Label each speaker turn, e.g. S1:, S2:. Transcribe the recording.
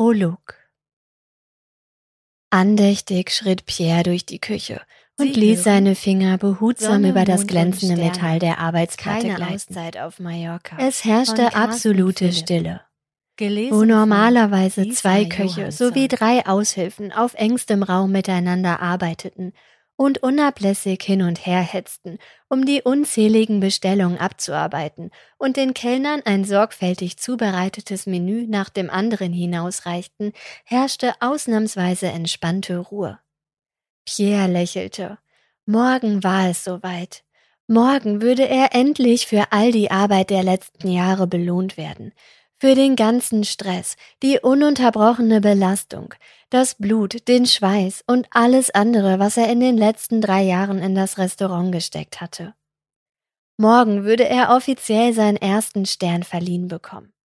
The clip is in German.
S1: Prolog. Andächtig schritt Pierre durch die Küche und ließ seine Finger behutsam über das glänzende Metall der Arbeitsplatte gleiten. Es herrschte absolute Stille. Wo normalerweise 2 Köche sowie 3 Aushilfen auf engstem Raum miteinander arbeiteten und unablässig hin und her hetzten, um die unzähligen Bestellungen abzuarbeiten und den Kellnern ein sorgfältig zubereitetes Menü nach dem anderen hinausreichten, herrschte ausnahmsweise entspannte Ruhe. Pierre lächelte. Morgen war es soweit. Morgen würde er endlich für all die Arbeit der letzten Jahre belohnt werden. Für den ganzen Stress, die ununterbrochene Belastung, das Blut, den Schweiß und alles andere, was er in den letzten 3 Jahren in das Restaurant gesteckt hatte. Morgen würde er offiziell seinen ersten Stern verliehen bekommen.